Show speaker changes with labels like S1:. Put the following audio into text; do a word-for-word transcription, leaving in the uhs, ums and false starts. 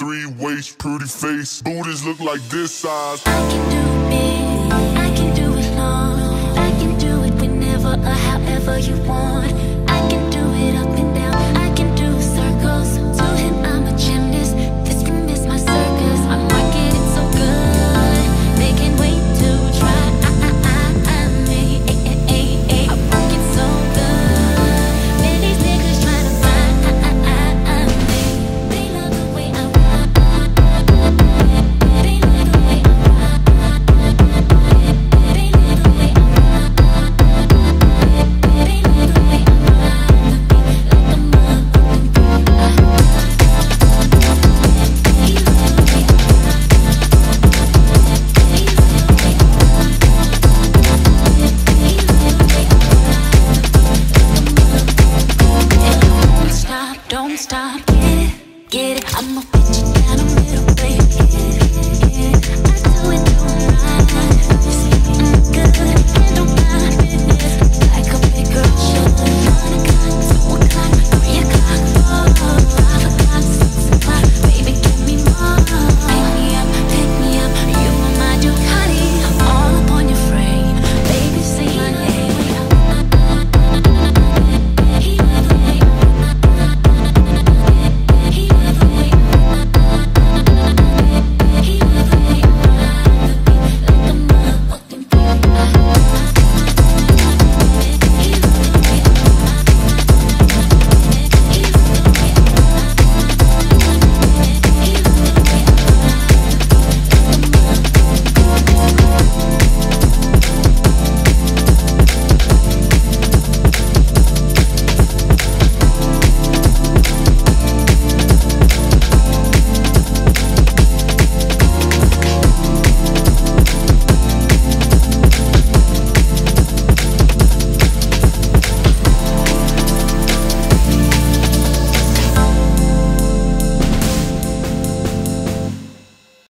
S1: three waist, pretty face, booties look like this size.
S2: I can do it big, I can do it long, I can do it whenever or however you want.